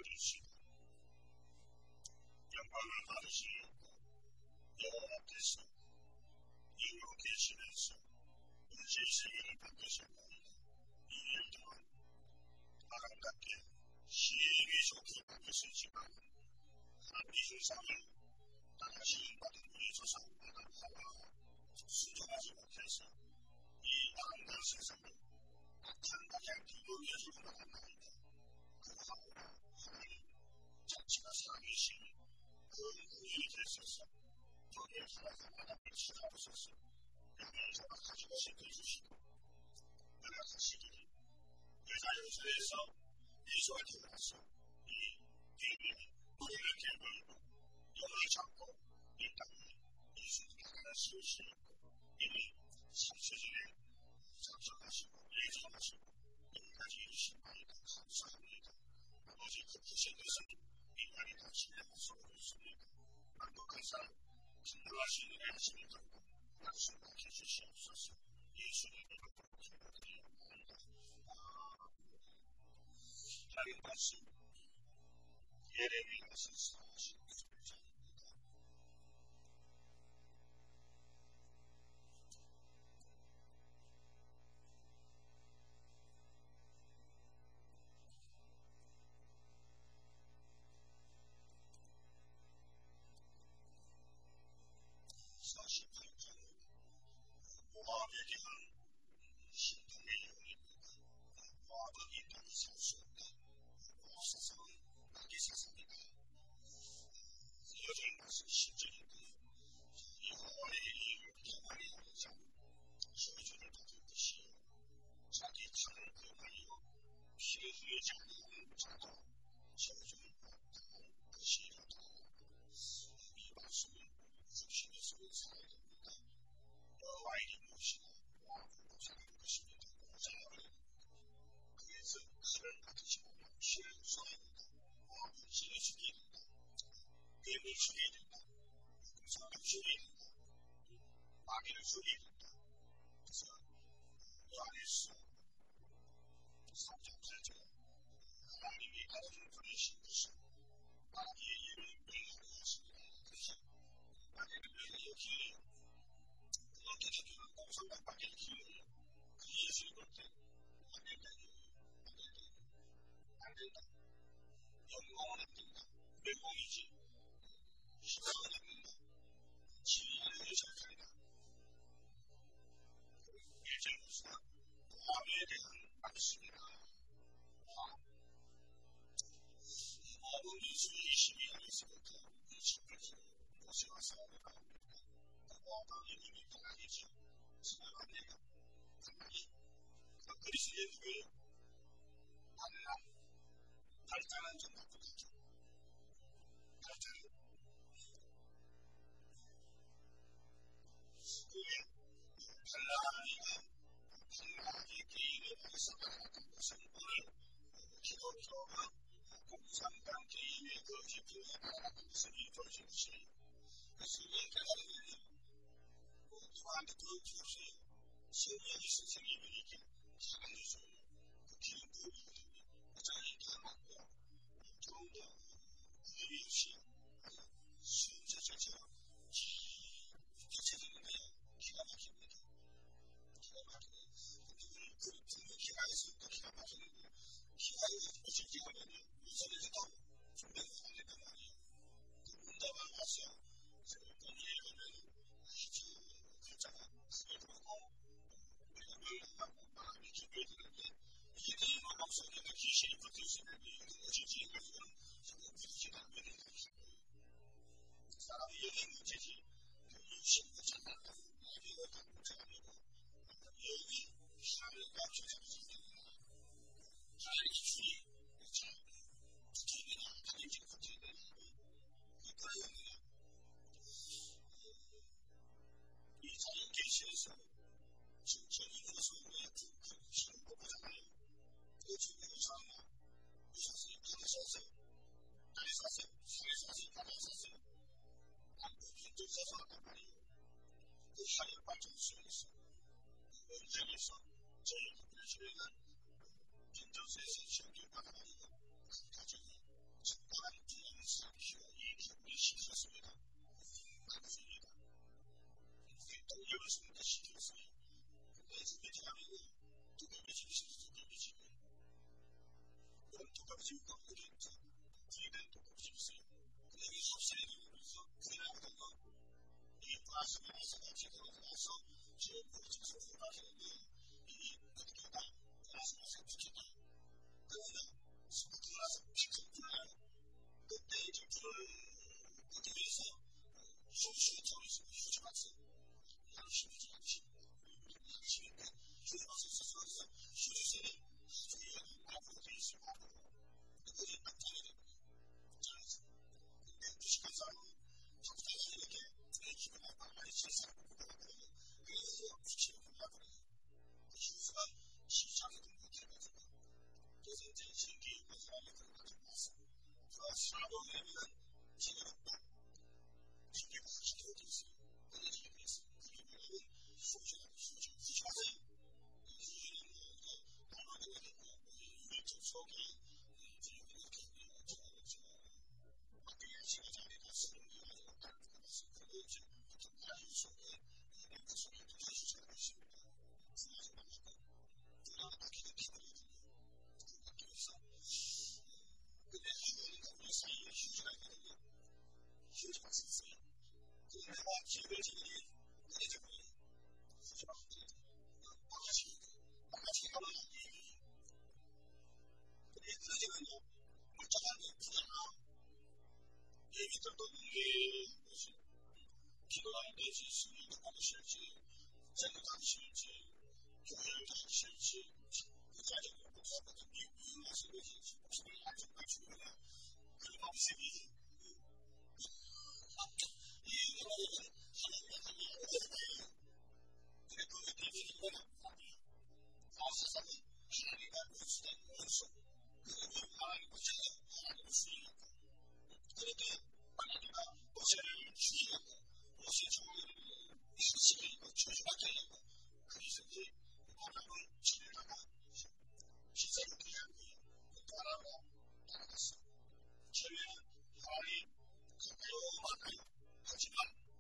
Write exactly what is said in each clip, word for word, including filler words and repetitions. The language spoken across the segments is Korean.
되시고 영광을 받으시고 여호와께서 이루어 계시면서 이제 세계를 바꾸셨나이다. 이 일 동안 아름답게 시행이 좋게 바뀌었지만 하나님의 세상을 다시 받은 우리 조상 아담과 순종하지 못해서 이 아름다운 세상을 악한 가장 비교해서 만났나이다. 그 하오나 하나님 자체가 살아계신 그 우연이 됐어서 저를 살아서 아담을 찾아오셔서 영양소가 가지고 시켜주시고 연락하시기를 여자 요소에서 예수가 태어나서 이 개인이 우리를 개발하고 영을 잡고 이 땅에 예수님이 하나를 세우시고 이미 삼세전에 작성하시고 예정하시고 여기까지 이루신 바니까 감사합니다. 아버지 그 부신 것은 인간이 다 신뢰할 수 없습니다. 만독한 사람 진정할 수 있는 하시는 것과 약속하게 주시옵소서. 예수님으로 기도드리옵나이다. 하나님 말씀 예레미야서 사십구 장입니다. 사십팔 장은 모압에 대한 신통의 내용입니다. 모압은 이 땅에 살 수 없다. 모압 사상은 마귀 사상이다. 여전히 말씀 십 절인데 여호와의 이름을 평안히 하는 자는 저주를 받을 것이요 자기 창을 범하여 피를 흘리지 아니하는 자도 저주를 받을 것이로다. 이 말씀은 중심에서 살아야 됩니다. 여호와의 이름이 무엇이고 모압은 고장하는 것입니다. 고장하는 그에서 칼을 받으시 보면 피를 쏟아야 된다. 모압은 찔러 죽여야 된다. 뱀을 죽여야 된다. 사람을 죽여야 된다. 마귀를 죽여야 된다. 그래서 요한일서 삼 장 팔 절 하나님이 다른 분이신 것은 마귀의 일을 맹하게 하시니라. 그래서 마귀를 맹하여 길러요. 그렇게 되면 공성당 마귀를 길러요. 그 예수를 볼 때 안 된다. 안 된다. 안 된다. 영광은 안 된다. 맹공이지. 희망은 안 된다. 진리는 의젓하리라. 일 절 봅시다. 모압에 대한 말씀이다. 모압. 모압은 민수기 이십이 장에서부터 이십 절까지 모세와 싸움을 나옵니다. 모압은 이름이 발락이죠. 지나간 얘가 발락이. 그 그리스도의 누구예요? 발락. 발자는 좀 나쁘겠죠. 발자는 그게 발락이가 발락의 개인에 대해서 발락한 것은 오늘 기독교가 공산당 개인의 그 기표에 발락한 것은 이루어진 것이에요. 그래서 얘기하는 거는 누구한테 도움이 없어요. 성령이 선생님에게 잘해줘요. 그 기름 부음이거든요. 그 장이 다 맞고 좀 더 의미 없이 순서 자체가 대체적인 거예요. 기가 막힙니다. 기가 막히고 근데 그 분명 기가에서 또 기가 막히는 거예요. 기가에서 어떻게 하면요. 요즘에도 분명히 안 된단 말이에요. 그 문답을 와서 본인이 하면 아주 글자가 크게 들어가고 우리가 놀라고 마음이 기뻐야 되는데 이게 마음 속에는 귀신이 붙어 있었는데 이건 어찌지 해가지고는 정말 부딪히다 않는 거예요. 사람이 영의 문제지 그 육신도 잘난다고 마귀가 다 문제가 아니고 영이 하늘과 조상이 생겼구나. 하나의 기준이 잘 붙어있느냐 하나님께 붙어있느냐 그게 그래요. 이 자연 계시에서 지금 저기 요소에 그 신을 보잖아요. 그 지금 요소나 요소에 가게 샀어요. 가게 샀어요. 산에 샀어요. 가게 샀어요. 안 보면 또 사서 한단 말이에요. 그 하늘 발전소에서 그 원전에서 저희 국내 집에는 전전소에서 전기를 받아가지고 큰 가정이 지금 우리 부인들도 없었어요. 그게 합세에 들어오면서 부인하고 이 과수가 나서 지금 나서 지금 지금 공부하시는데 이 어떻게 다 과수가 생기다. 그러면 스포츠 나서 피크 불러요. 그때 이제 불을 어디 위해서 수수 정해서 휴지 맞서 열심히 하시는 열심히 휴지 맞서 써서 휴지세에 주의하는 앞으로 돼 있으면 그것이 낙장이 됩니다. 잘해서. 근데 주식한 사람은 적당히 이렇게 내 기분에 많이 실수하고 그러거든요. 그래서 주식을 골라버려요. 그 휴지가 시장에 좀 못해가지고. 그래서 이제 신기한 사람이 그런 거 가지고 왔어요. 사동에는 지금 신기가 시도가 돼 있어요. 어디에 돼 있어요. 그게 뭐냐면 수지가 수지. 수지하세요. 수지는 나만의 유일적 속에 이제 이렇게 밖에 시가 자리가 쓰는 게 아니고 딱 그것을 그거 이제 보통 가지 속에 랭크 속에 가지 자리가 있습니다. 분화지 말라고 분화가 바뀌는 기분이거든요. 그 바뀌면서 근데 하루니까 우리 사이에 휴지가 있거든요. 휴지가 있어요. 그 내가 기회를 지니 꺼내져 버려요. 휴지가 없거든요. 나가시니까 나가시니까 막 얘기 근데 휴지는요 멀쩡한데 그냥 얘기들도 이게 무슨 기도하는 데지 수리도 하기 싫지 생각하기 싫지 교회를 가기 싫지 그 자리를 못하거든 미움하시는 것이 목숨을 안정감 주느냐 그런 모습이 이 여러분은 하나님의 하나님의 오해예요. 근데 그 대비는 뭐냐? 아 세상은 하나님과 원수된 원수 그리고 하나님과 제가 하나님을 수행하고 그렇게 하나님과 모세를 죽이려고 모세 정의를 시키고 저주받게 하려고 그래서 이제 바람을 치려다가 시세를 피한 거예요. 바람으로 따라갔어. 처음에는 바람이 가까이 많아요. 하지만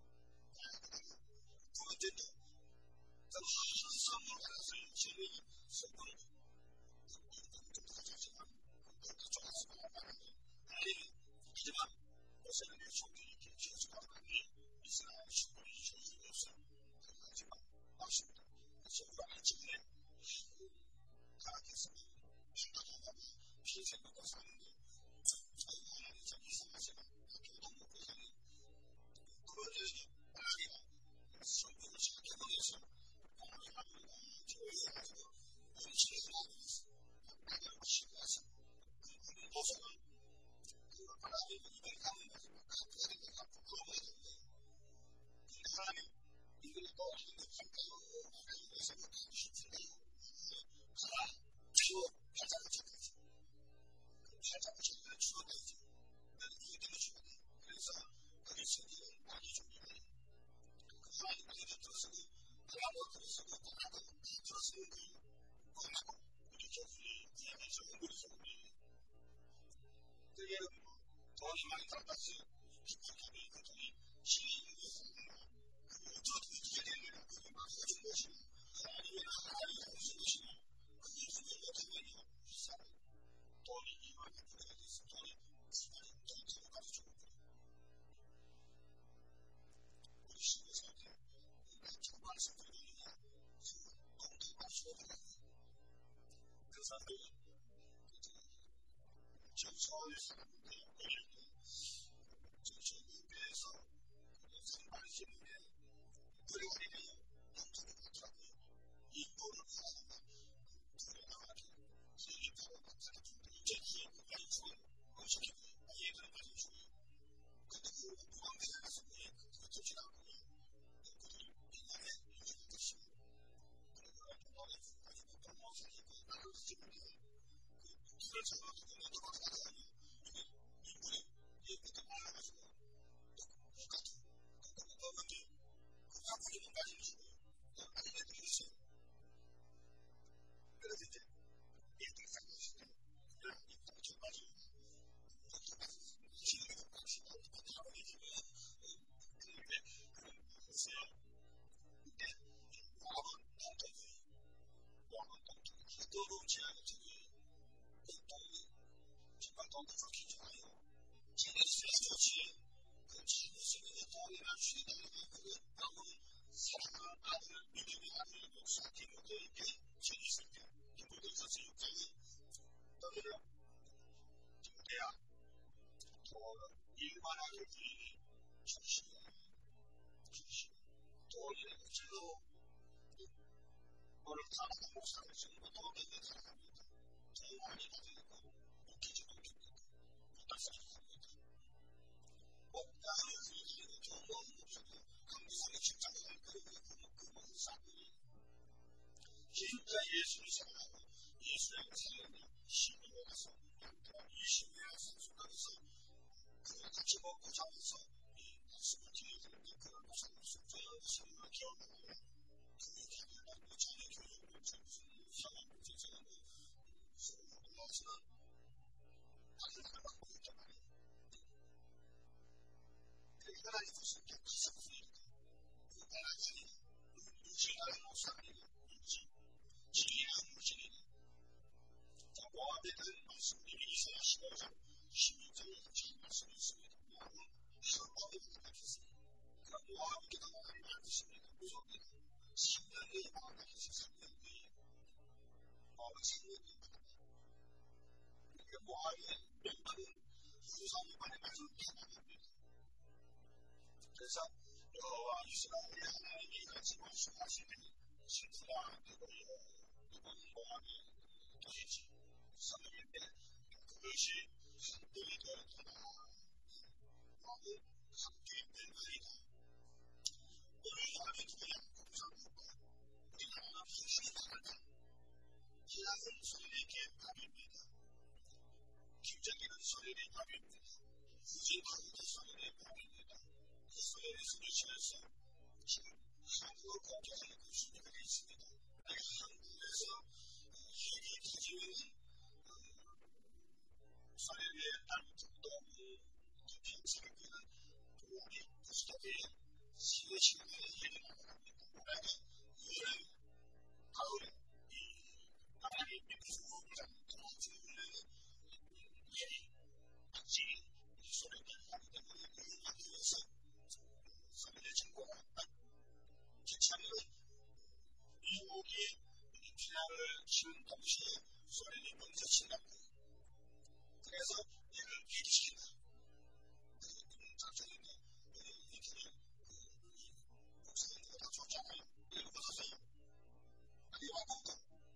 두 번째는 그 선물 받았어요. 저는 선물을 좀 가졌지만 그쪽에서 받았는데 하나님은 하지만 모세는 내 손길이 이렇게 저주받은 게 이스라엘 식구들이 저주가 없어. 하지만 맞습니다. 그래서 우리가 아침에 가락해서 생각하고 피생각하고 사는데 저희가 하나님 참 이상하지만 교동 먹고 사는 그것에서 하나님가 성경을 생각해보면서 하나님과 교회해가지고 원칙에서 하고 있어. 하나님과 신고하서 그 모습은 그 하나님은 이걸 가는 거지 그가 되는 거 갖고 그러면 되는데 근데 하나님 이걸 또 행복할까요? 하나님의 생각하기 싶은데요. 하나 주어 팔자고 쳤겠지. 팔자고 쳤으면 주어야지. 나는 이게 되게 중요해. 그래서 그게 성경은 많이 중요해. 하나님 그게 들어서고 하나님 들어서고 하나님 들어서는 거예요. 그거하고 우리 교수의 구약에서 공부해서 우리 그게 돈이 많이 들어갔어. 기쁘게 그 돈이 신이 있어서 그게 어떻게 해야 되느냐 그게 막 해준 것이냐 아니면 하나님이 해준 것이냐 그게 주는 못하면요 비싸고 돈이 이만큼 부대가 됐어. 돈이 수많이 돈 들어가서 주고 그래. 우리 신에서 정말 성공이냐 공동만 수업을 그 사람들은 정서의 사람인데 어릴 때 정서에서 상반시는데 그래가지고 남자를 갖더라고요. 인도를 구하다가 들어가가지고 기획하고 가르쳐주는데 이제 기획을 많이 주어요. 음식이 이해를 많이 주어요. 근데 그 무방비에 가서 그거 듣지 않고요. 그들이 옛날에 이해를 드시고 그러니까 동방에 가지고 동방에 있고 나를 찍는데 그 길을 잡아가지고 내려가서 가다가요. 이게 인물이 예쁘게 말라가지고 똑같은 똑같은 건데 그 화분이는 가지고 주고요. 아니면 애들이 있어요. 그래서 이제 애들이 딱 있을 때 그냥 입고 젖가지고 지금도 같이 하고 지금 그런데 글쎄요. 근데 왕은 동통이 왕은 동통이 더러운 지하가 저기 동통이 좋긴 좋아요. 제네시스가 좋지. 그 자신의 도리나 주의나 그 아무리 사랑하는 아들, 믿음의 아들, 목사님, 그에게 제네시스 때 기쁘게 있어서 육장이 너희를 대야 또 일반하게 부인이 주시고 주시고 또 이렇게 지도 너를 사랑하는 목사를 지금 너에게 사랑합니다. 더 많이 가지고 웃기지 않겠다. 부탁드립니다. 목장의 부인이 좋은 목사도 강기상의 직장을 그리고 그 목사들이 진짜 예수를 사랑하고 예수를 사랑하는 시민에 가서 이십 년 선수까지서 그 같이 먹고 자면서 이 말씀을 기회드리는데 그 목사님 저는 성령을 기억하고 그 자녀는 자녀 교육을 무슨 상황 무슨 제가 뭐 몰라서는 다른 사람 갖고 있단 말이에요. 그 하나님 무슨 게 가장 후일이다. 그 하나님이 유지하는 목사님이 유지 진리하는 무진이다. 자, 모압에 대한 말씀들이 이사야 십오 장 십이 절에 잘 말씀이 있습니다. 모압은 한국에 가깝습니다. 그 모압에게 나오는 말씀입니다. 무섭니다. 삼 년 뒤에 모압에서 삼 년 뒤에 모압은 삼 년 뒤에 그러니까 모압의 명분은 후사님만의 말씀을 다 나갑니다. 그래서 여호와 이스라엘의 하나님이 같이 말씀하시는 슬프다 그거요. 이번 모압의 도시지 사람인데 그것이 한국이 되었구나. 나는 함께 될 말이다. 우리 안에 두야 공산국가 우리나라는 한심이 나간다. 신앙은 소리에게 밥입니다. 김정기는 소리의 밥입니다. 후진하는 소리의 밥입니다. 그 소리를 소리치면서 지금 한국을 공격하는 그 준비가 있습니다. 한국에서 핵이 터지면 소리의 딸부터 너무 평생을 그는 우리 부스터에 세계 시간에 일이 나갑니다. 올해는 유월에 가을에 이 나라의 민주주의랑 그런 원래는 일이 같이 소리를 하기 때문에 이용하기 위해서 소리를 증거가 기차는 미국이 피난을 치는 동시에 소리를 먼저 친다고 그래서 이를 폐기시킨다. 그 작전인데 이들은 목사님들과 다 좋잖아요. 이걸 벗어서요. 아니 와보고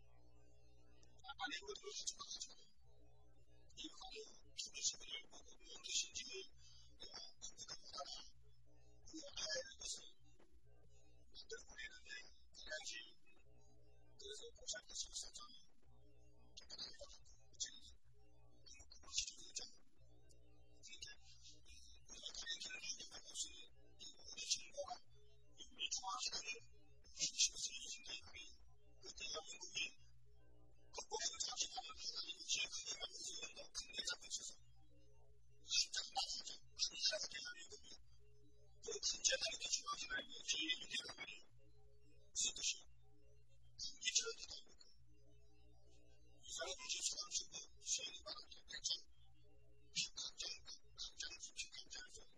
아니 이거를 하지 마 하지 마. 이거 아니요. 주변시민을 보고 무슨 뜻인지를 내가 공부가 못하나 그 알아야 것을 만들고 있는데 그래야지. 그래서 목사님과 실수했잖아요. 깨끗하게 해가지고 지금 그것이 좋잖아요. 그러니까 우리가 다른 길을 가게 것은 우리 증거가 우리 중앙시대를 주시면서 이루어진다는 거예요. 그 대한민국이 극복해서 자신하는 하나님이 제일 크게 만들어서 이런 거 큰 내장을 있어서 진짜 나서죠. 큰 나라가 대한민국이 그 큰 재단이 중앙시대가 제일 유리한 말이에요. 무슨 뜻이요? 이처럼 되다니까. 이 사람이 지금 사람 쓰고 수행이 많은데 백장 각장 각장 각장을 써.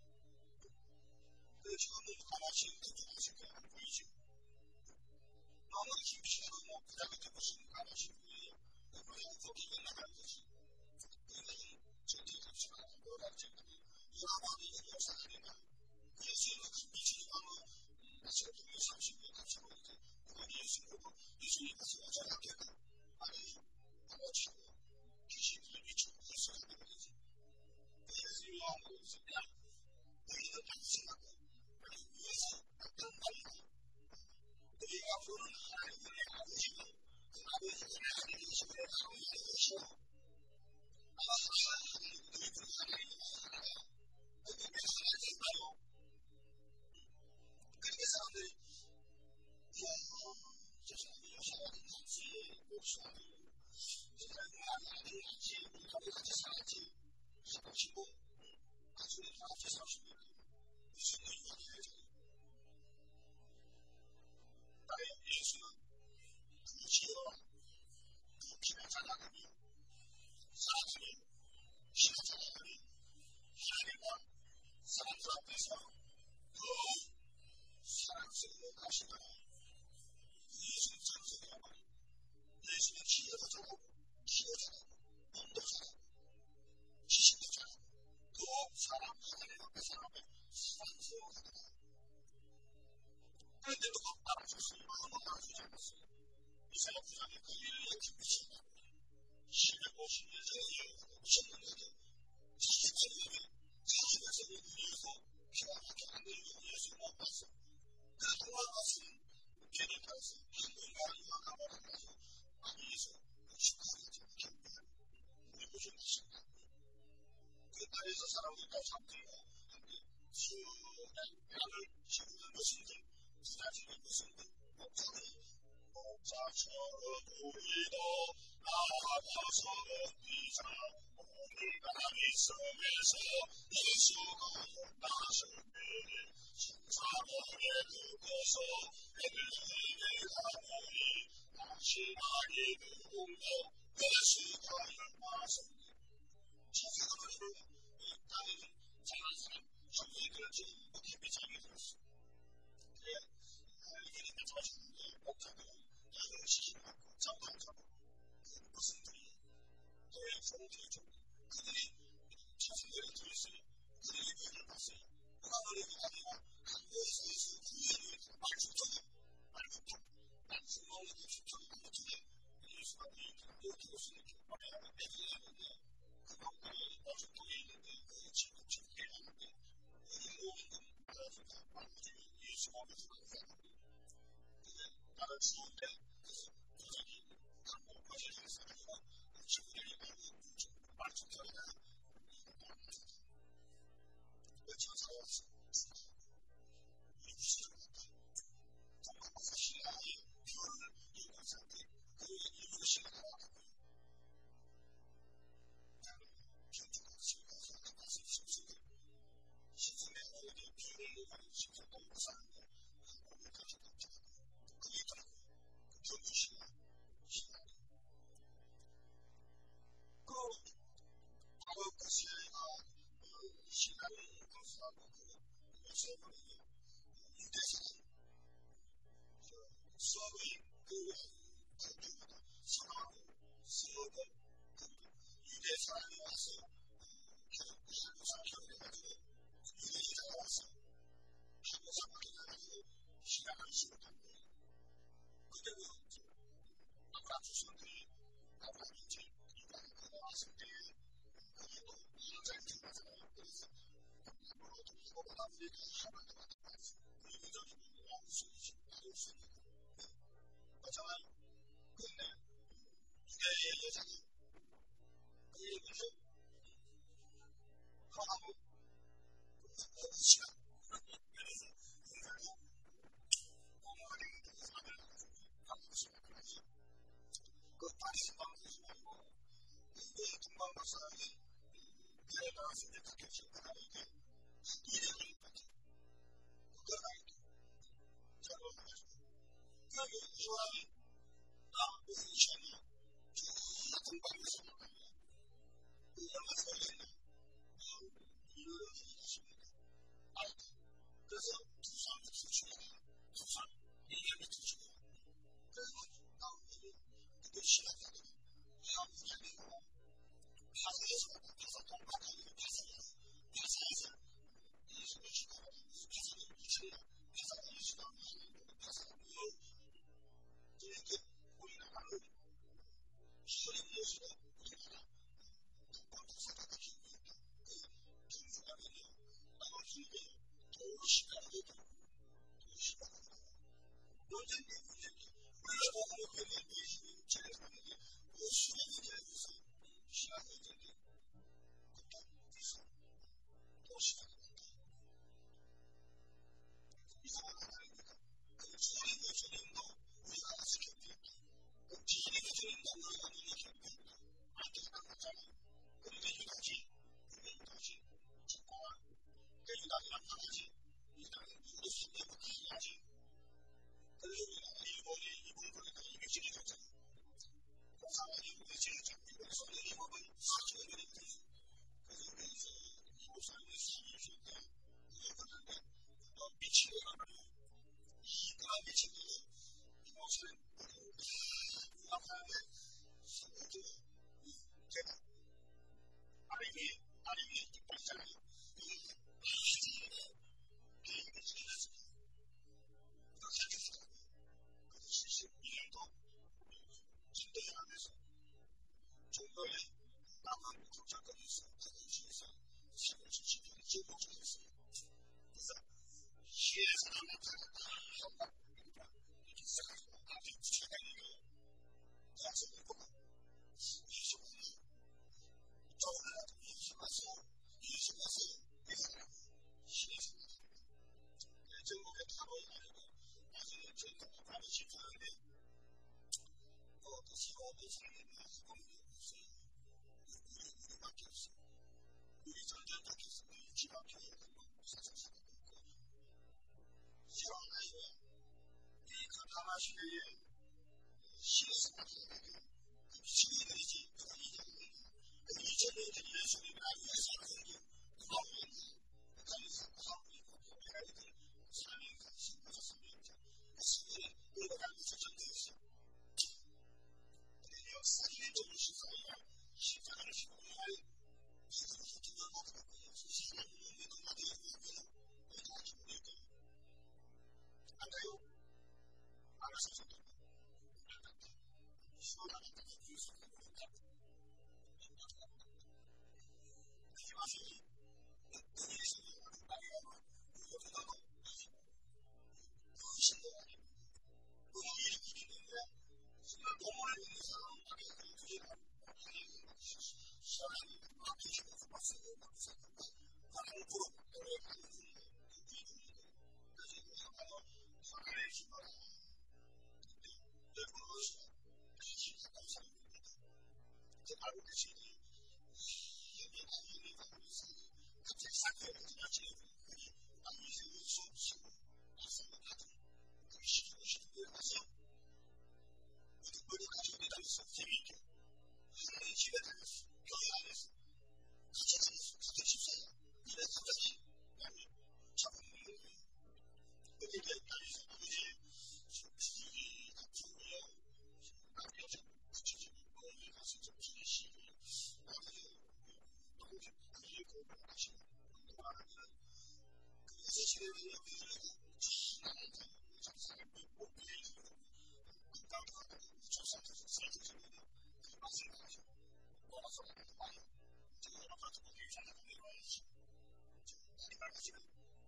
그 지금은 가마시 대중하실 거 안 보이죠? 너무 김치가 뭐 부자가 되고 싶은 가마시 보여요. 그러면 거기 연락하는 거지. 그거는 전체 잡시가 뭐라고 생각해. 이라마도 이거 역사하니까 예수님은 김치를 가면 마치가 동료 삼십 년 갑자기 이렇게 그거는 예수님 보고 예수님 가서 어쩌라 할게가 아니 한번 차고 귀신들을 미치고 벌써 가는 거지. 예수님이 하고 있으면 너희는 당신하고 아니 위에서 어떤 말이나 너희 앞으로는 하나님의 아버지고 그 아버지는 하나님이시고 하나님이시고 아마 하나님 너희들은 하나님이 하나야. 너희들은 하나님인가요? 그렇게 사람들이 이야 저 사람이 여사가는 같이 목수하고 저 사람이 아들 같이 우리가 같이 살았지 사십오 가수는 같이 사십오 무슨 의미가 되죠? 나의 예수는 그 지혜와 그 피난 자라가며 그런데도 막 따라줬어요. 아무 따라주지 않았어요. 이사야 구 장에 그 일리의 빛이 십백오십 일 전에 오셨는데도 자신의 자신에서 위에서 피가 나게 하는 예수 못 봤어. 그동안 왔으면 걔를 따라서 한국과 유학하고 나서 아니에서 축하하지 않겠냐. 우리 보신 것입니다. 그 땅에서 사람들과 잡들고 수많은 양을 지우는 것인지 부자지는 것인지 목사는 목자처럼 우리도 나와서 뛰자. 오늘 나의 섬에서 예수가 나셨네. 신사모에 두고서 엘리에 가보니 마지막에 누군가 예수가 나셨네. 지사가 말하는 이 땅에는 잘난 사람 형제들을 지금 깊이 잠이 들었어. 그래, 이게 마지막에 목자들은 양을 지키고 잠도 안 자고 무슨 들이 너의 종들이 좀 그들이 자신들이 들었어요. 그들이 위를 봤어요. 누가 너에게 아니고 한국에서 예수 구해를 위해서 말죽적인 말죽적 말죽먹는 그 죽적인 말죽에 예수가 너희 그것을 이렇게 말해야 애들이 하는데 그 방법이 말죽적에 있는데 그 지금 죽게 하는데 이 모든 건 말죽적 말죽이 예수 앞에서 만나는데 근데 나를 주는데 그래서 도저히 한국 거짓을 써가지고 친구들이 말죽적이나 지금 살아왔어. 우리 무시적으로 정말 신앙의 표현을 이루는 상태, 그리고 이루는 시간이 나왔다고요. 나는 견주가 지금까지 나가서 심수들, 신선의 어디 표현을 요구하는 심수도 못 사는데, 오늘 그렇게 답답하고, 그게 있더라고요. 그 견주 신앙, 신앙이. 그, 바로 그 시간이가 신앙을 건설하고, 그 수업을 유대사는 수업의 그 공주마다 선하고 수업을 유대 사람이 와서 한국사 결혼해가지고 유대인자가 와서 한국사 결혼해가지고 신앙을 심었던 거예요. 그때는 아브라함 조선들이 아브라함 이제 이brahim 그가 왔을 때 그게 또 인자를 들어가잖아요. 그래서 아무로도 이거보다 우리가 하나도 안 들어갔어요. 의미적인 왕수이지 왕수이고 그렇잖아요. 근데 유대의 여자는 그 얘기를 하고 시간 그래서 인사도 어머니 그래서 아들 가지고 한국 시간 그래서 그 파리스 방송이 말고 그 동방박사의 미래 나왔을 때 그렇게 지금까지 이게 이래가 있거든. 그거가 있고 작업해가지고 그 이왕이 나 오이션이 저 동방에서 나가요. 그 얼마 걸렸나 이유를 얘기하십니다. 아, 그래서 두산 밑에 주고 두산 이게 밑에 주고 그래서 나오면 그게 시작하거든. 한국이고 파사에서 파사 동방하고 파사에서 파사에서 예수가 시작하고 파사는 이천년 파사가 예수가 하는 파사가 뭐예요? 이렇게 우리나라는 시골의 예수가 우리나라 동방파사가 가지고 있다. 그 중중하면요 나머지에 도시가라도 도시가라도 논쟁이 문제인데 우리가 보고 보면 예수는 제일하는데 그 수행에 대해서 시간 문제인데 그것도 있어. 도시가 된다. 이상한 하나입니다. 그 주님의 주님도 우리가 같이 경계했다. 그 지인의 주님도 우리가 눈에 경계했다. 안테가 맞잖아요. 그런데 유다지, 그게 유다지, 짓고와 그 유다지랑 나가지, 유다는 우리 손에 먹기 해야지. 그래서 우리가 일본이, 일본 보니까 이백칠이 졌잖아. 공사가 이백칠이 졌고, 이번에 손에 일본은 사천을 그랬지. 그래서 우리 이제 이국 사람이 삼일 때, 그거 봤는데, 어, 미치는 거라고. 이가 미친 거는, 이곳은, 우악하는데, 선거도, 제가, 아래에, 아래에 있잖아요. 이, 비행기 지나갔어요. 자켓이다. 그래서 칠십 이 년도 진도에 하면서 중도에 남한 경찰관이 있어. 대구시에서 삼백칠십 년에 제목을 했어요. 그래서 시의 사람을 찾았다. 한번 이렇게 시작해서 앞에 붙여다니고 가서 보고 이십오년 저번에 이십왔어 이십왔어 이사람 시의 사람입니다. 전국에 타로에 다니고 나중에 전국에 많이 심사하는데 또 사업을 살리는 학원이 있어요. 우리 우리밖에 없어요. 우리 전전밖에 없어요. 우리 집앞에 사상사도 있고 시원하요. 이 가타마시의 시에서 나타나는 그 미치겠는지 그가 이겨내는 이천 년의 예수님이나 예수님이 구원을 가리사 하고 있고 보배라는 사명과 신부사 사명자 그 신을 끌어가면서 전쟁했어요. 역사 이례적인 시사야 십자가를 시공할 이들을 후투가 나타났고요. 시사는 의미도 나중에 보면 왜 나한테 모를까요? 알까요? 알아서 저도 안답다. 시원하겠다. 예수님을 모른다. 하지 마세요. 그 예수님을 말이야만 우리가 나도 그 신도 아니고 그 이름이 있는데 정말 몸을 있는 사람 말이야. 그제는 시원하게 앞에 주면서 봤어요. 막상인데 하나를 부르고 노래하는 분도 그 이름이고 그래서 이거야말로 하나의 힘을 여러분 것이 다시 가까운 사람입니다. 이제 알고 계시니 여기가 여기가 우리 사이 갑자기 사건을 지나 지내고 그니 아니 이제 수업 시고 앞서는 가든 그게 시키고 싶은 걸 하세요. 모두 머리까지 우리 다녔어. 재미있게 하나님 집에 다녔어. 교회 안에서 같이 다녔어. 같은 집사야. 근데 갑자기 나는 잡은 거예요. 근데 다니서 아버지 지기 다투고요. 남편 좀 붙여주고 거기 가서 좀 지내시고 나중에 너무 좀 그게 공부하시고 운동하는 그래서 지내는 여기들하고 나는 참 사람들 못 빌리고 금방도 안 하고 조상에서 살펴주면 그 맛을 가지고 먹어서 먹어도 많이 지금 아파트 거기 살다가 내려와야지 많이 말하시면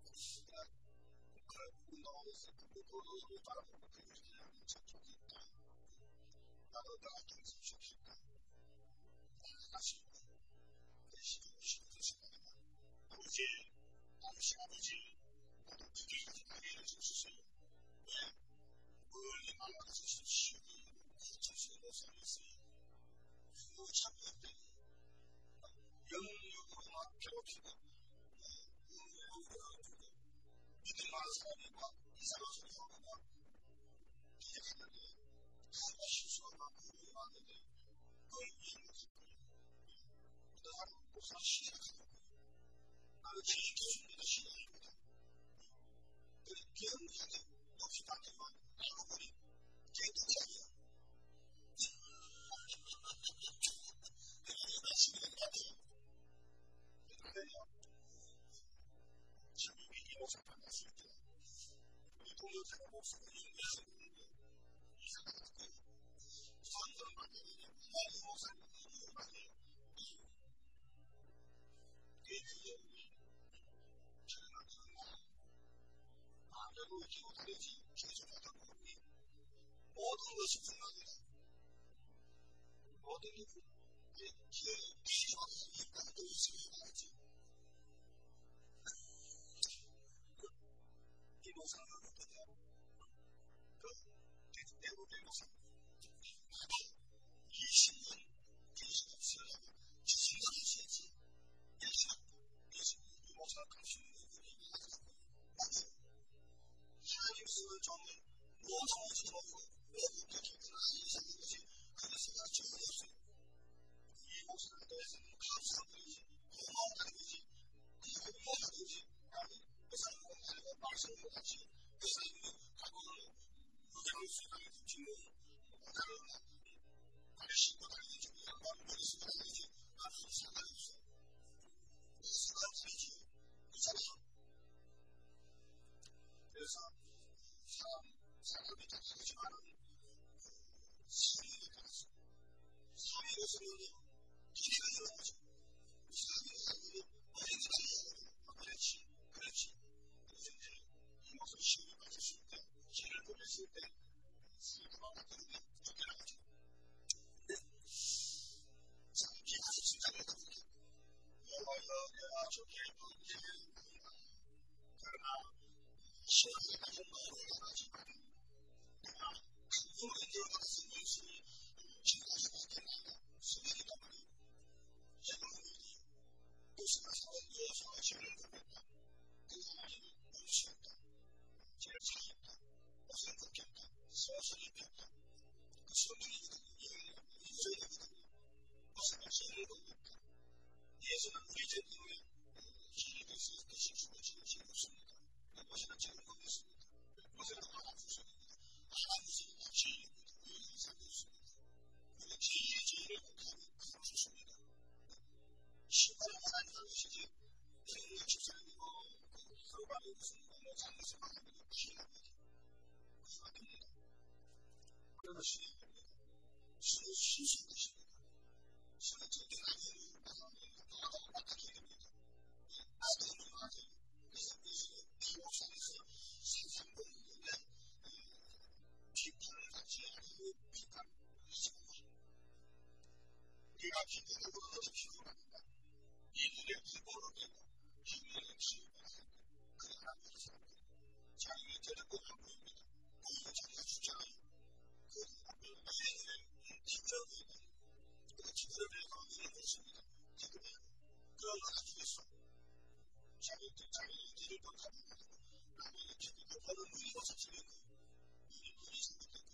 운동하면서 그거를 따라보고 그 얘기하는 저쪽이 있다. 나도 나한테 싶습니다. 아시고 시도 시도 생각합니다. 아버지, 아버지, 아버지, 모두 그게 가게를 주셨어요. 왜? 멀리 만나서 시기 주시고 살았어요. 그 참는데 영역으로만 괴롭히고 우울해하고 믿을 만한 사람이 막 이상한 소리 하고 막 기대하는데 다 실수하고 우울해 왔는데 그걸 이해못할 거예요. 근데 나는 목사 시기를 가는 거예요. 나는 제일 교수님보다 시기입니다. 그 기억력이 높이 받지만 알고 보니 제 동생이야. 그래서 나 시기를 받아요. 그래요. 지금 이 목사 만났을 때 우리 동영상 목사가 연구해서 보는데 이상하더라고요. 선전 만나면 이 목사님 이름을 말해요. 그게 그게 저는 그냥 아무래도 기고 다니지 계속 하다 보니 모든 것이 분명해요. 모든 게 기회가 인간도 있으면 말이지. 이 목사는 어떠냐? 그 대부분의 목사는 이십 년 계속 없으려고 지신다는 시지. 예시가 이 목사가 갈 수 있는 부분이 하더라고요. 나는 하나님 쓰는 점은 무엇을 못하고 외국 교통이나 이상한 것이 그래서 나 전문했어요. 이 목사에 대해서는 감사한 거지, 고마운 거지, 그리고 고마워하든지 아니 회사를 공부하고 말씀을 같이 회사에 가고 의견을 수행하는 친구 나는 말을 싣고 다니는 중에 양반 머리 쓰고 다니지 나는 상관이 없어. 내 생각은 다르지. 있잖아요. 그래서 사람 그러면 기회가 일어나죠. 이스라엘의 사람들이 어린이 달려가지고 그렇지 그렇지 그래서 이제 이 모습 시험을 맞았을 때 기회를 돌렸을 때 슬픔을 받거든요. 쫓겨나가죠. 근데 자, 비하시 진짜를 해보게 여호와여 내가 저렇게 언제 그러나 시험을 가진 너를 알아지거든 내가 그분을 인정받았을 것이 지금까지 바뀌었나이다. 수백이다 말이고 제물들이 도시가 사원되어서 죄를 범했다. 그 하나님을 멈추었다. 죄를 사했다. 옷을 벗겼다. 쇠옷을 입혔다. 그 소명이거든요. 인생이거든요. 도시가 죄를 범했다. 예수는 우리 죄 때문에 기회에서 대신 죽어지는 죄가 없습니다. 그것은 죄를 범했습니다. 그것은 하나 부서입니다. 하나 부서입니다. 죄인입니다. 우리는 이상이 없습니다. 우리는 죄의 죄를 못하는 그런 수습니다. 신발을 하나님 하시지 그런 집사님이 뭐 그로바를 무슨 뭐 상에서 말하는 게 피해갑니다. 그거 안 됩니다. 그러면 신이 됩니다. 신은 신수인 것입니다. 신은 절대 아니에요. 나가고 나가게 됩니다. 나도 맞아요. 그래서 예수는 비옥상에서 상상범인데 비판을 받지 않고 비판을 하지 않고 우리가 비판을 받아서 비판합니다. 이 눈에 불보를 내고 이 눈에 기운을 하고 그 하나님의 사람들 자기의 데리고 안 보입니다. 보이는 자기가 주잖아요. 그 앞에 매일매일 기부를 보이고 그 기부를 내가 눈을 보십니다. 기부를 그런 걸 가지겠어. 자기 자기 길을 또 가지고 나중에 기부를 보는 눈이 없어지면 눈이 눈이 생겼겠고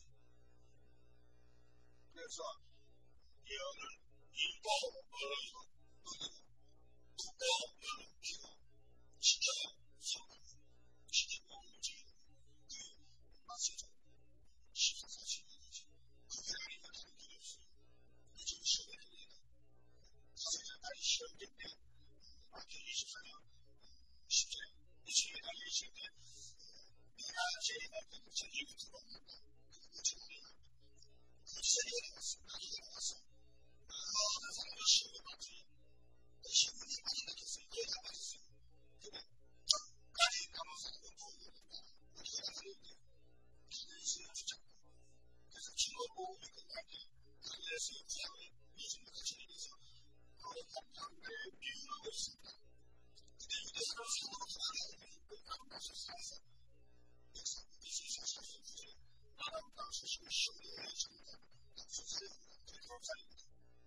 그래서 여는 일보 어려이고 눈이고 두꺼 여는 피고 진짜 성공 진짜 움직이고 그 맛이죠. 십사사십이 년이지 그게 아니면 다른 길이 없어요. 요즘 시험이 됩니다. 사실은 다시 시험 때문에 마태 이십사 년 십 절 이십일 장 이십 때 내가 제일 그 제일 들어옵니다. 그 제일이 그 세리가 나왔습니다. 이게 나왔어. 많은 사람이 시험을 받지 그 시험이 많이 나겠어요. 여자 맞았어요. 근데 끝까지 남은 사람은 보호입니다. 우리가 나가는데 하늘에서 붙잡고 그래서 증거보험이 끝날 때 하늘에서 구약을 예수님과 같이 내려서 거룩한 양들의 미움하고 있습니다. 근데 유대사람 산으로 가다가 끝나고 나서 살아서 백사구 이십사 년에 아름다운 소식을 시험에 전달 수살입니다. 대통살입니다.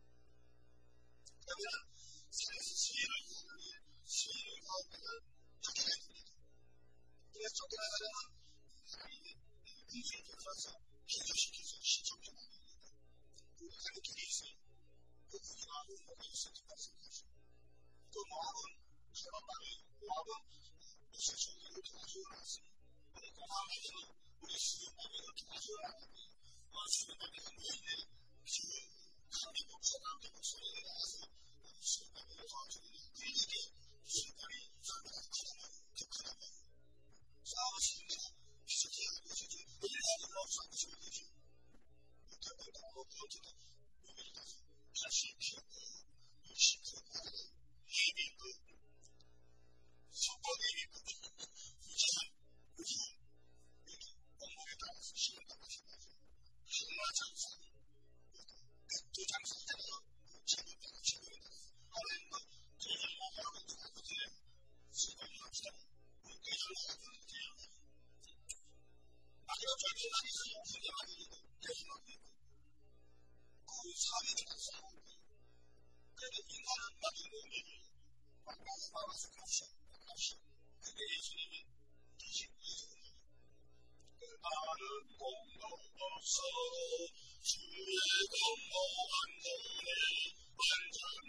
그러면 산에서 수위를 하는 수위를 가운데는 쫓겨나야 됩니다. 그래서 쫓겨나가려면 하나님의 인생을 들어서 해결시켜서 시청해 납니다. 그 하나의 길이 있어요. 그 길이 마음은 뭐가 있었다고 생각하시고 또 모압은 사람 말이에요. 모압은 무슨 소리를 도와주어 놨으니 오늘 고마워하면 우리 수련반에서 도와주어 놨는데 수련반에서 모이는 그 강대국 서남대국 소리가 나와서 수련반에 도와주는 우리에게 수련반이 상당히 크다면 격하다면 싸우시는데 비슷해야 하는 것이지 일하고 싸우시면 되지 못하면 너무 그것도 몸이 나서 다시 키우고 시키고 예비고 성공의 예비고 부지한 부지한 공목에 따라서 시간과 마찬가지 한마 장사 백두 장사잖아요. 제국 따라 제국에 따라서 하나님도 대전을 하고 들어가도 돼요. 시간이 없어요. 대전을 하고 돼요. 마지막 절기에 많이 있어요. 군대 많이 있고 대전하고 있고 그 사회를 안 싸우고 그래도 인간은 나중에 몸이 만나서 나와서 값이요. 값이요. 그게 예수님이 주신 예수님이 나는 공동으로서 주의 공모한 돈에 완전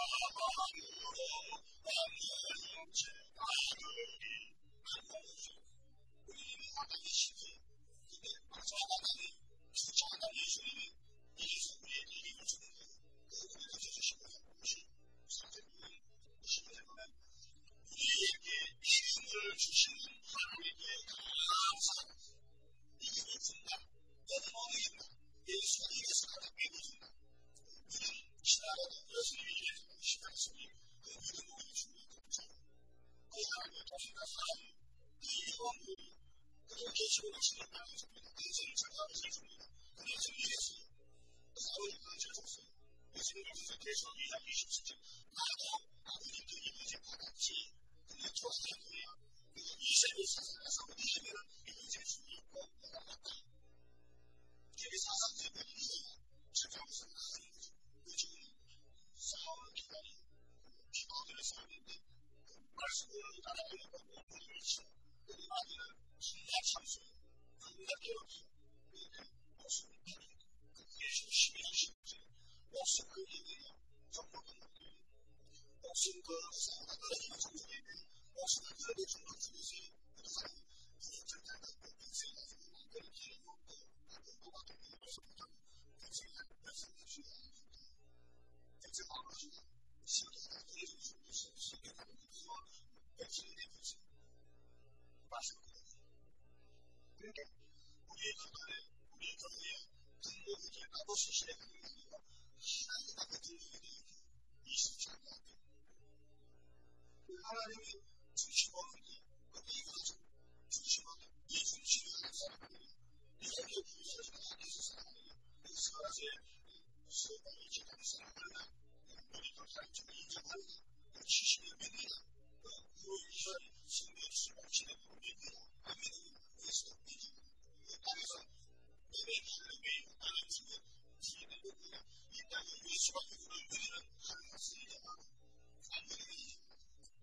역사만으로 나는 영체 가득이 안녕하죠. 우리는 마당이 쉽지. 근데 마지막 마당이 진짜 마당 예수님이 예수 우리의 이익을 주는 거예요. 그걸 가져주신 거예요. 삼세부인 십일에 보면 우리에게 이름을 주시는 하나님께 감사합니다. 이름을 준다. 너는 어느 이름이다. 예수가 이래서 가장 믿어준다. 우리는 신하는 예수님이 이래서 신하시니 그 믿음 모임이 중요했죠. 그 하나님의 도시가 사람 이 영혼들이 그를 계시고 계시는 땅에서 인생을 장하면서 해줍니다. 그래서 이랬어요. 그래서 아버지가 저셨어요. 예수님께서 계속 이 장 이십칠 절 나도 아버지도 이미지 받았지. 근데 조사한 후에 그리고 이세를 사상해서 이세를 이미지를 주었고 내가 맞다. 이게 사상되면 이세가 저장에서 나가는 거죠. 그 지금 싸움을 기다린 기도들의 싸움인데 말씀을 따라가려고 모든 치고 그 마귀는 신약 참수 그가 깨어지 그에게 목숨을 파는 그 예수 십일 십칠 목숨 그 얘기예요. 정복은 못해요. 목숨 그 싸우다 떨어지는 정복에게 목숨을 그에게 중간 중에서 그 사람 부족을 달고 평생을 가지고 그를 길을 먹고 뭐가 되는 것을 못하고 평생을 말씀해 주셔야 합니다. 대체 아버지가 신기하다 그래서 신기하다는 것으로 백신을 내주세요. 마시거든요. 그러니까 우리의 가정에 우리의 교회에 등록이 아버지 시대가 있는 게 아니라 하나님 앞에 등록이 되어 있는 이십칠 년 앞에 그 하나님이 주시고는 그 이거죠. 주시고는 예수를 치료하는 사람들이 이성의 부유서지가 안에서 사람들이 그 스가라스의 수업을 지나는 사람들은 우리도 사람처럼 인정하는 그 칠십여 명이나 그 구원이신 성령 수업 지내고 믿는 아멘이 예수가 믿는 그 땅에서 내내 할렐루야 나는 지금 지는 거구나 이 땅에 예수가 이구를 누리는 하나님께서 인정하고 아멘을 인정하고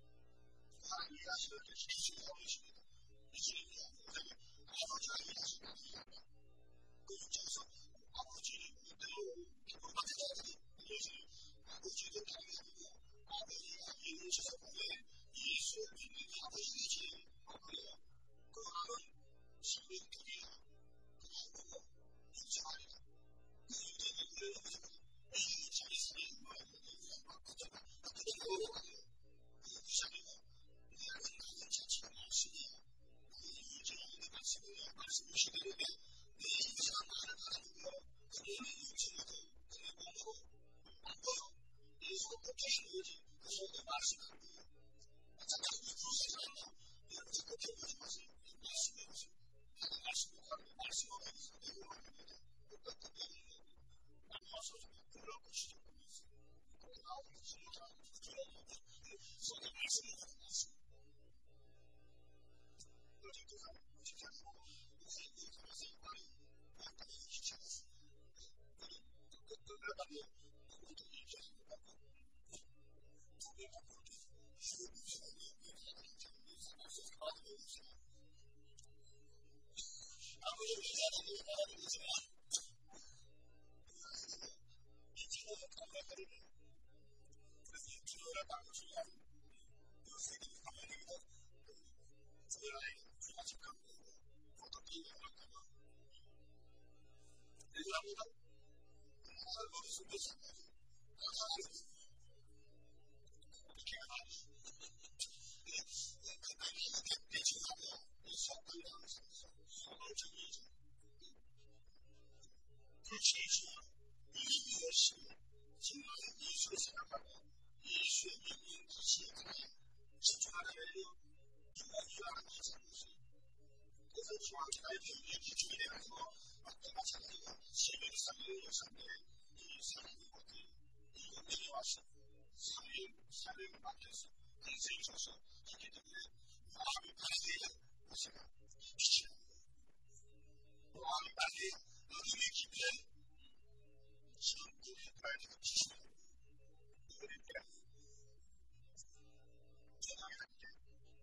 하나님 일하시는 게 예수가 오십니다. 예수님이 오자니 아버지가 일하신다는 얘기합니다. 그 입장에서 아버지를 그대로 기쁨 받은 자들이 예수님 아버지도 다른 게 아니고 아버지가 이를 주셔서 보내 예수를 믿는 아버지이지 그래요. 그 아는 신의 길이야. 그 아버지가 인정하리라. 그 인정이 우리를 해주고 이 자리선에 뭐야 맞잖아. 그때 그거로 가요. 그 이상이고 나는 나는 자체가 말씀이야. 나는 인정하는 게 말씀이야. 말씀이 시대인데 내 인생은 나를 알아주고요. 그녀는 인생이고 그녀 몸으로 안 보여. 예수가 뽑히신 거지. 그 속에 말씀이 안 보여. 마찬가지로 이 구세지 않나. 여러분 자꾸 배우지 마세요. 말씀이 없어요. 나는 말씀이 없다고 말씀이 없어요. 내가 말합니다. 끝까지 배우는 거고. 나는 와서서 그런 것이 좀 있어요. 그렇게 나오는 성장, 그런 거고. 속에 말씀이 없는 말씀. 어제 그 사람, 직장으로 무슨 일이 가면서 이 말이 완전히 귀찮았어요. 그러다가 그것도 입장을 받고 두개 받고 쉬는 시간이 하나님 장면이 살아서 받는 것이나 아무리 하나님이 말하는 것이나 그 아이들은 이 친구는 감각하리는 그래서 이 친구를 바꾸시기 위한 요새들이 가면이기도 주변에 같이 갖고 어떻게 일어날까봐 일어납니다. 나를 머릿속에 생각이 나가는 어떻게 하나 그날이 대충하며 수업하려는 수업을 정리해줘. 그렇지 이 열심히 정말 예수를 생각하고 예수의 명령 지시에 따라 집중하려면 유아기와는 하자는 것이 그래서 유아기가 병의 기준이 돼가지고 아까 마찬가지고 세계를 살리는 역사인데 이 사람이 어디 이 운명이 와서 사회, 사회를 맡겨서 인생이 줘서 하기 때문에 마음이 빨리 하시가 빛이 나는 거예요. 마음이 빨리 어둠의 깊이에 전부 빨리가 빛이 나는 거예요. 그러니까 전하게 할 때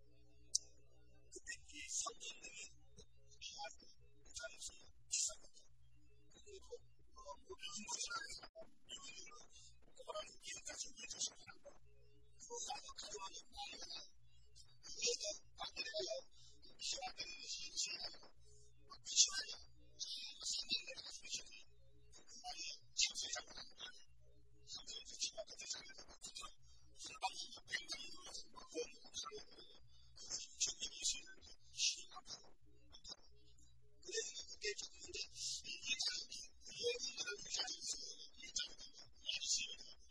그때 이 선전들이 피하고 부자에서 비싸거든요. 그리고 모든 것을 하고 이분으로 그거라는 기회까지 해주시면 한다. 그거 나도 가져가는 마음이야. 그래서 반대로 시간들이 시간이고 시간이야. 선전들이 가지고 있으니 그 말이 참수에 잡고 나는 거 아니야. 참수에서 치마 같은 장에서 붙어 술방이 백만이 놀라서 막 구워먹고 살려야 되고 그것이 정리이 있었는데 시간하고 못하고 그래서 그게 좀 근데 이 일장이 그 예문들은 일장이 있어요. 일장이 많이 쓰여요.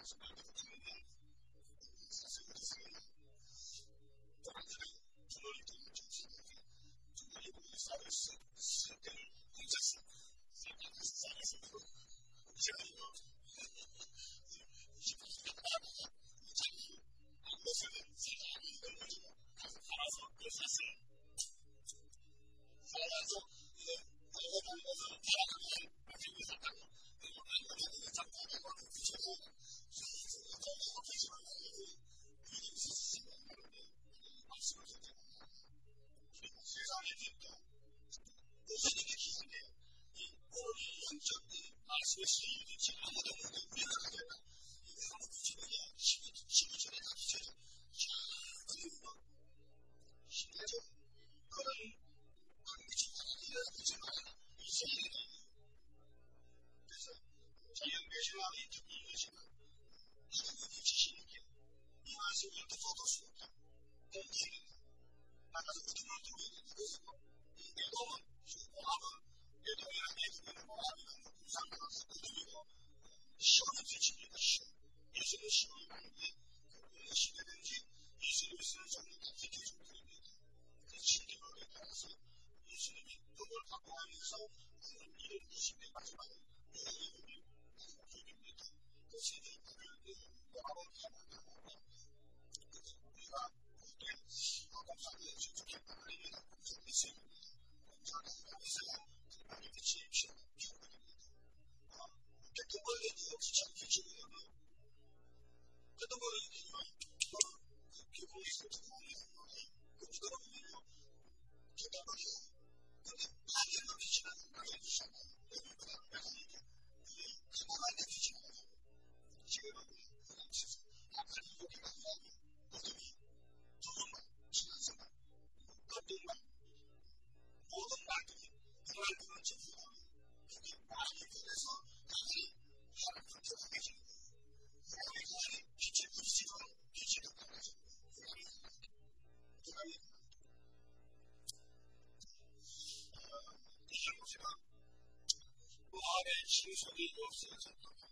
신속이 없어서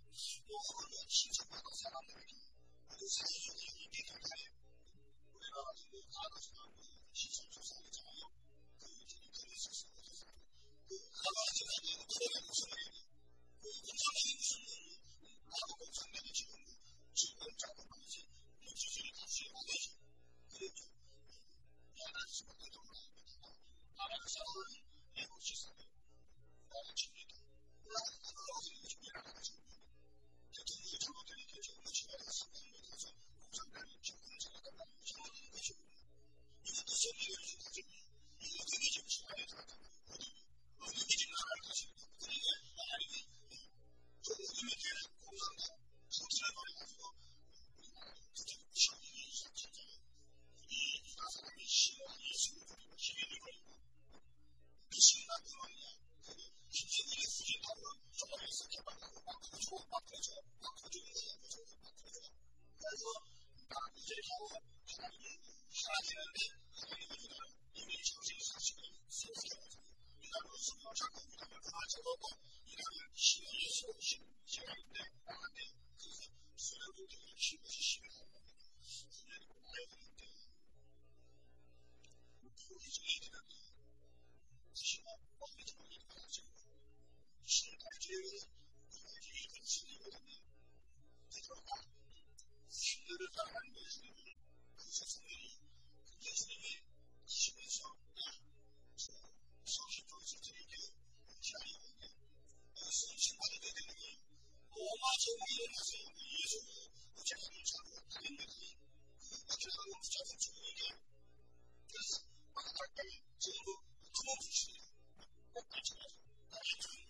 모든 신속하는 사람들에게 그 사회적인 이익이 된다면 우리가 가지고 가능성한 신속조사이잖아요. 그 인터넷 소스에서 그 가능성이 노래의 모습을 그 공산당이 무슨 나도 공산당이 지금 지금 작업하면서 민주주의 다시 하겠지. 그래도 나라를 수밖에 없는 나라를 사는 외국 시스템 나라를 지키다. 대통령이 잘못되는 게 정말 중요하다고 생각하면서 공산당이 정권을 장악한다는 상황인 것이고 이것도 소비를 좀 가지고 이거 되게 좀 시간이 들어가고 어디 어디 기진 나라를 가시는 거 그게 아니 저 어디면 뒤에 공산당 정치를 버려가지고 우리나라 그쪽 시험이 시작했잖아요. 이 이가 사람이 시험 예수를 버리고 시민을 버리고 그 시민한 그만이야. 신세계의 수준하고 조금에서 개발하고 바꾸고 바꾸죠. 바꾸죠. 바꾸죠. 바꾸죠. 그래서 이제 하고 하나님이 사라지는데 하나님이 그냥 이미 정신 사실을 생각해가지고 이날로 성령 잡고 이날로 그만 잡고 이날을 신의 예수로 신앙인데 나한테 그래서 수련을 되게 힘없이 심해하는 겁니다. 수련이 나야 되는데 우리 저희들은 신앙 뻥이 좀 일어나지고 신발제는 그것이 현실이거든요. 그러나 신들을 따라가는 것은 그 세상이 그 예수님이 하시면서 야, 저 성신 쪽에서 드리게 지하에 오게 무슨 신발이 되더니 오마저마 일어나서 예수를 어쨌든 자고 다닌다니 그 어쨌든 자고 죽으니까 그래서 바닥까지 전부 두멈추시네요. 똑같이 가서 나중에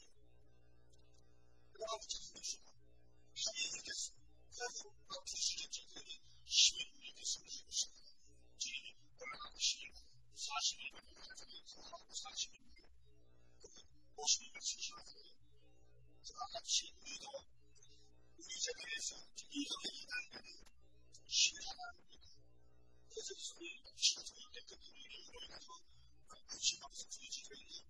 그러고 자기가 하나님이 됐어. 그래서 그 부수적들이 시민이 됐으면 좋겠습니다. 지금 올라가고 시민 사십 일 만에 가서 사십 일 오십 일 지시하고 저와 같이 우리도 우리 세상에서 이렇게 이단들이 시민하나입니다. 그래서 우리 시간을 냈거든요. 이로 인해서 그 시간에서 부딪히게 되는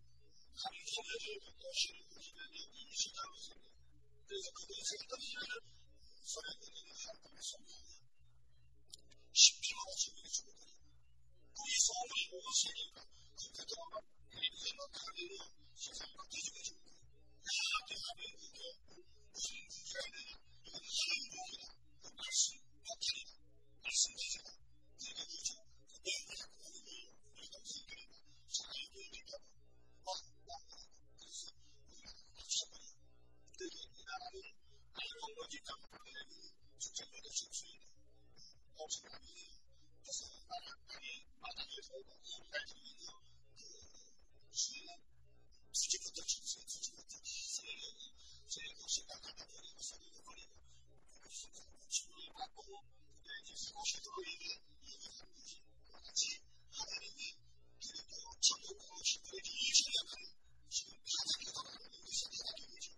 감성을 오시는 분들이 이 시간에서 그래서 그들이 생각하기에는 소련들이 한국에 소개하는 십조가 소리를 주거든요. 그 이 소문이 온 세계가 그때도 일본의 가리로 세상을 뒤집어 줍니다. 야, 대한민국에 무슨 무기가 있느냐? 이건 한국이다. 그 말씀, 박해이다. 말씀 기세다. 우리가 그죠? 그 내용을 자꾸 보는 거예요. 우리가 무슨 그림이다. 자유주의니까 막, 막, 그래서 우리가 맞춰버려요. 그래서 이 나라는 알고 보니까 하나님은 주체적으로 실수인데 없이 아니에요. 그래서 나라의 마당에서 우리가 지금 있는 그 수는 수직부터 쳤어요. 수직부터 세계는 세계가 심각하다 버리고 세계가 버리고 치료를 받고 이제 사고시도로 이게 이해하는 거지. 같이 하나님이 그리고 천국으로 십분의 이천년간 지금 가장 기도하는 것이 하나님이죠.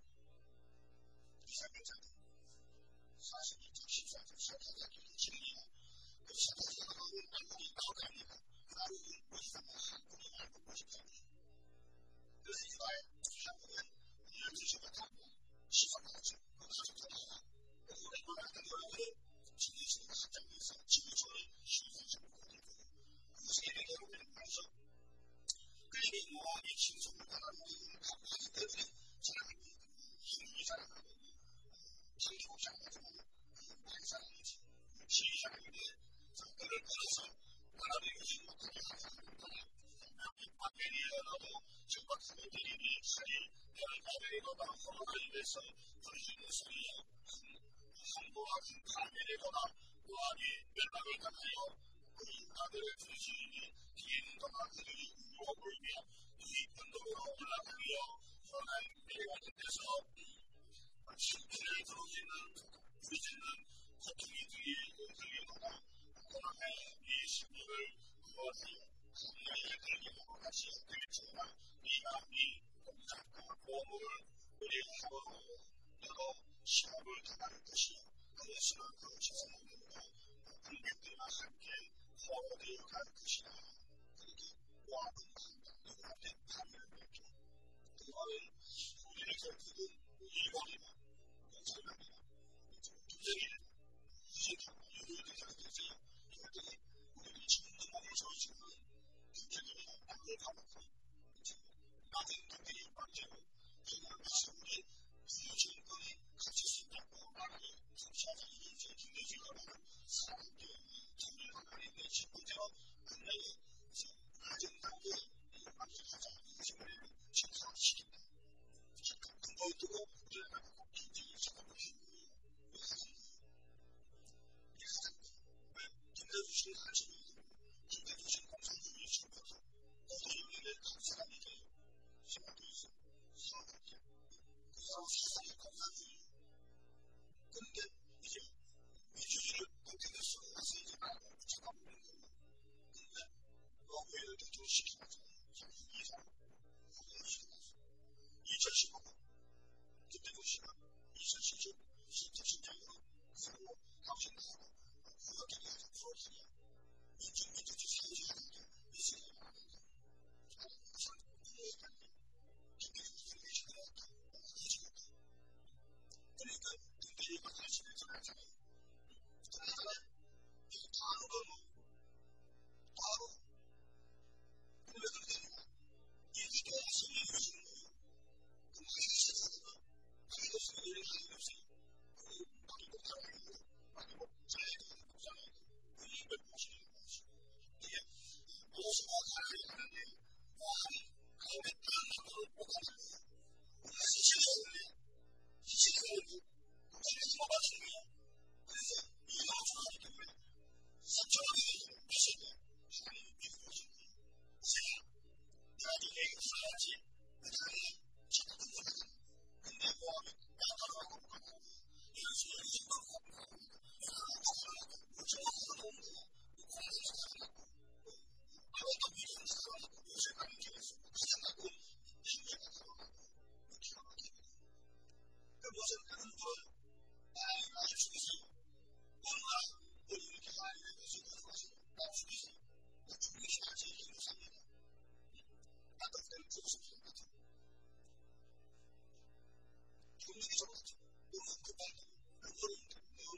이사명장 사십이 장 십사 절 사타자기는 진리야. 그 사타자기는 한국이 나오다니까 그 한국은 무엇이냐면 한국이 알고 무엇이냐면 그래서 이거에 한국은 열두 시간 하고 시작하죠. 그 가족도 나와. 그래서 우리 말하는 여러분은 진리신이 한장에서 지구촌이 신선신 모든 거예요. 그것이 이렇게 여러분은 말이죠. 그림이 뭐 이 신성을 말하는 이유는 각각이 때문에 사랑하고 힘이 사랑하고 한국 사람들은 많이 사랑하지. 시위하는데 그를 끌어서 나라를 유지 못하게 하는 거예요. 박베리아라도 정박하는 일인이 살이 바벨이보다 코로나십에서 부르짖는 소리요. 한국과 바벨이보다 또한이 멸망을 당하여 그 인간들을 부르짖으니 뒤에는 동안 그들이 울고 울며 이 언덕으로 올라가며 하나님 배 같은 데서 신피를 부르짖는 부르짖는 고통이 뒤에 들리거나 고난하여 이 신비를 구원하여 하나님의 들리고 같이 되겠지만 네가 네 공작과 보험을 의뢰하고 너도 시험을 당할 것이요 그것은 그 세상으로 군병들과 함께 포로되어 갈 것이라. 그렇게 와분한다. 누구한테 파멸을 맺죠. 그거는 우리를 결국은 일본이나 공산당이나 투쟁이나 유신하고 유효되게 되세요. 결국은 우리는 지금도 몸에서 지금 투쟁이나 땅을 가놓고 낮은 분들이 만지고 정말 마치 우리 유신권이 갇힐 수 있다고 말하는 성취하자 이제 김대중이 말하는 사람들 정말 하나님의 신분제로 끝내는 낮은 단계에 만족하자 유신권을 실천시킨다. 그걸 두고 우리가 나가고 굉장히 작업을 하는 거예요. 왜 하는 거예요? 이게 하는 거예요. 왜? 김대중이 하시는 거예요. 김대중 공산주의 신분으로 모든 영역에 각 사람이 돼요. 신학도 있어. 사학이야. 그 사람 사상의 공산주의. 근데 이제 민주주의를 공격해서 와서 이제 나라를 잡아보는 거예요. 근데 노무현을 대통령 시켜놨잖아요. 이 사람 노무현을 시켜놨어. 이천십오 년 김대중 씨가 이천십칠 년 신장으로 그 사람을 당신하고 후학기를 해서 풀어주냐. 민중 민주주의 사회주의하는데 미세하게 말하는데 그 사람 공부했다는데 김대중 선생님이 시켜놨다. 해주겠다. 그러니까 김대중이 하시는 줄 알잖아요. 그러잖아요. 이거 다 아는 거 뭐. 다 알아. 근데 왜 그렇게 되냐. 이게 교화성이 이루어지는 거예요. 그럼 하시는 세상은 하는 없으면 일을 하는 게 없어요. 그리고 나도 목사가 아니고 나도 목사야 되는 목사가 아니고 의인을 모시는 것이 이게 모시고 가라야 하는데 뭐하니 가운데 딱 그걸 못 가는 거예요. 우리가 시치는 거예요. 시치는 거예요. 목사가 힘을 맞추는 거예요. 그래서 이해가 좋아하기 때문에 삼천원이 몇십 년 하나님이 믿고 오신 거예요. 제가 내가 네게 살아야지 나는 자꾸 공부하잖아. 근데 뭐하면 야 따라가고 못 가고 이런 식으로 생각하고 못 가고 야 공부하고 뭐 정확하게 나오는 거야. 뭐 공부를 잘하고 아무도 믿음을 잘하고 요새 가는 길에 가장하고 신뢰가 들어가고 기가 막히고 그 무슨 그런 걸 많이 아실 수 있어요. 뭔가 뭐 이렇게 하는데 무슨 그런 것을 나올 수 있어요. 뭐 중국이 아직 힘을 삽니다. 나도 그때는 부부습니다. 중국이 정말 너무 급한다고. 왜 그러는데? 왜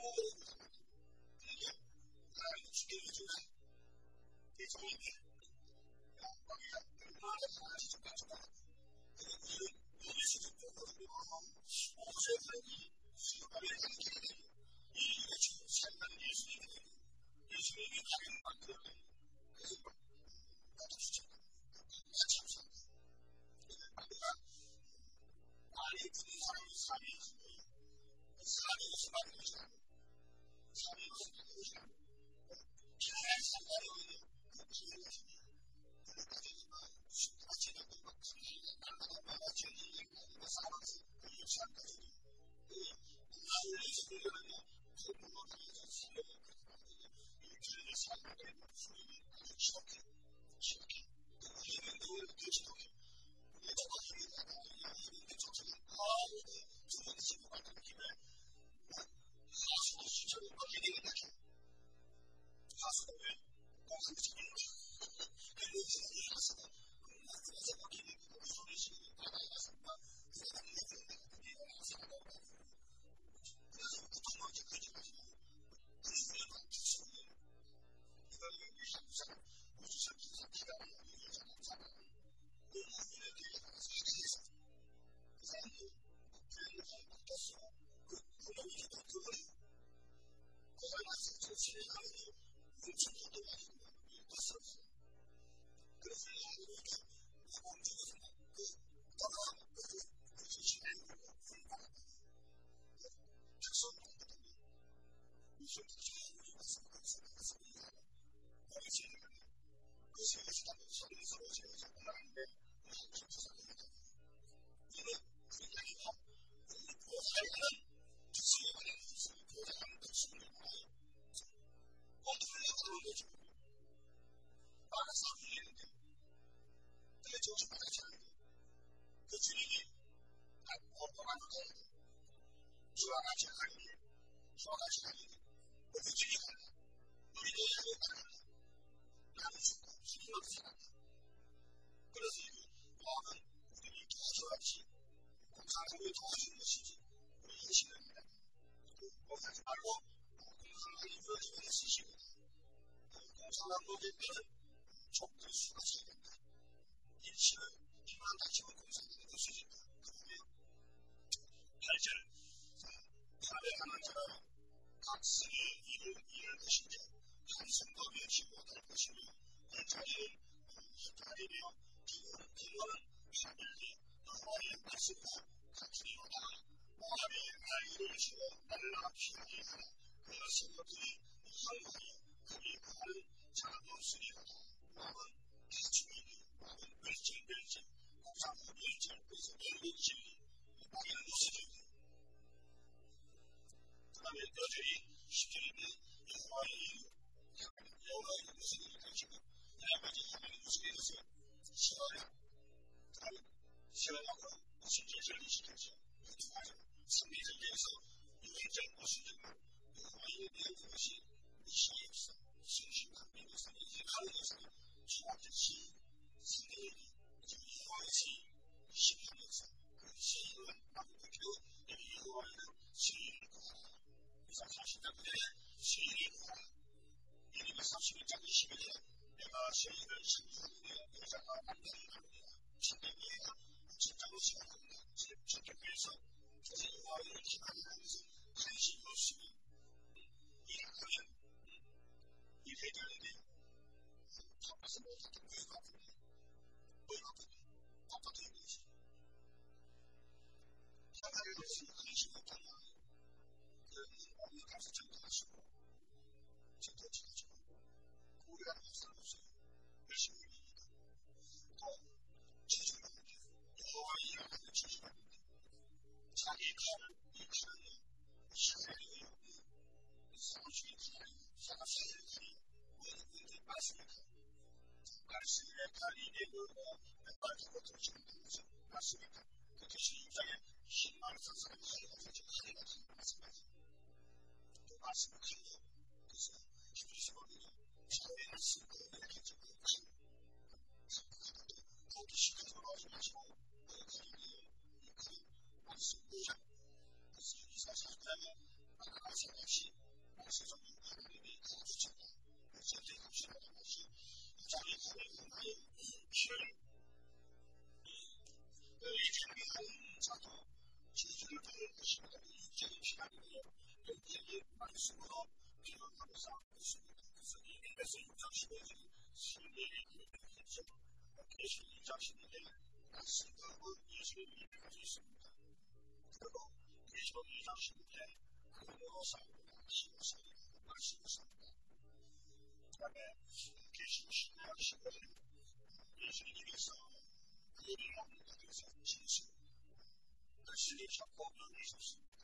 예전에 자도 지지를 받을 것입니다. 인적인 시간이고요. 여기에 말씀으로 기록하고 쌓고 있습니다. 그래서 이 에베소 육 장 십오 절 세계에 기록했죠. 계시 이 장 십이 절에 말씀하고 예수님이 가지고 있습니다. 그리고 계시 이 장 십이 절에 그리고 사고가 시고사이라고 말씀을 씁니다. 그 다음에 계시 십 장 십오 절에 예수님께서 예리한 것에서 진실 열심히 찾고 여기 있었습니다.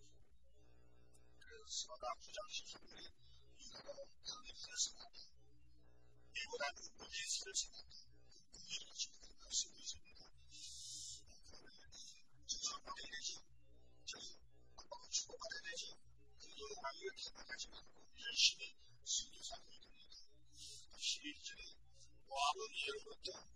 그래서 서가 구 장 십삼 절에 이가로 강력하게 생각한다. 이보다 누구의 수를 생각한다. 누구의 지금 말씀이 있습니다. 그러면 저주받아야 되죠. 저주 아빠가 주고받아야 되죠. 그 영광을 기만하지 말고 열심히 승리사를 이룹니다. 십일 절에 모압은 이로부터